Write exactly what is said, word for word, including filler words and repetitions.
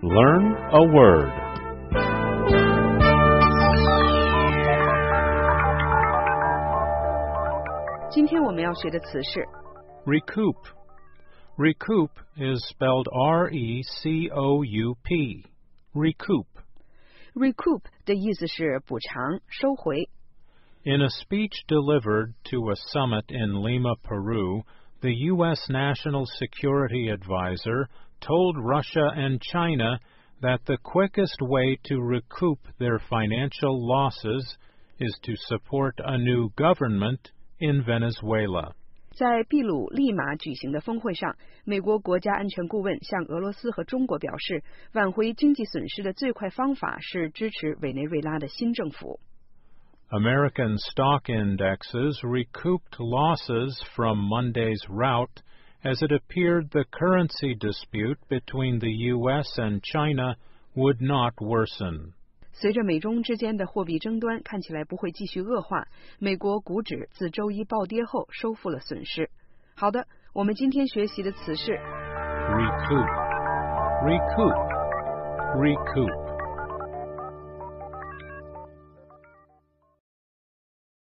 Learn a word. Recoup. Recoup is spelled R E C O U P. Recoup. Recoup 的意思是补偿、收回。 In a speech delivered to a summit in Lima, Peru, the U S National Security Advisor told Russia and China that the quickest way to recoup their financial losses is to support a new government in Venezuela. 在秘鲁利马举行的峰会上，美国国家安全顾问向俄罗斯和中国表示，挽回经济损失的最快方法是支持委内瑞拉的新政府。 American stock indexes recouped losses from Monday's rout as it appeared the currency dispute between the U S and China would not worsen. 随着美中之间的货币争端看起来不会继续恶化，美国股指自周一暴跌后收复了损失。好的，我们今天学习的词是 Recoup. Recoup. Recoup.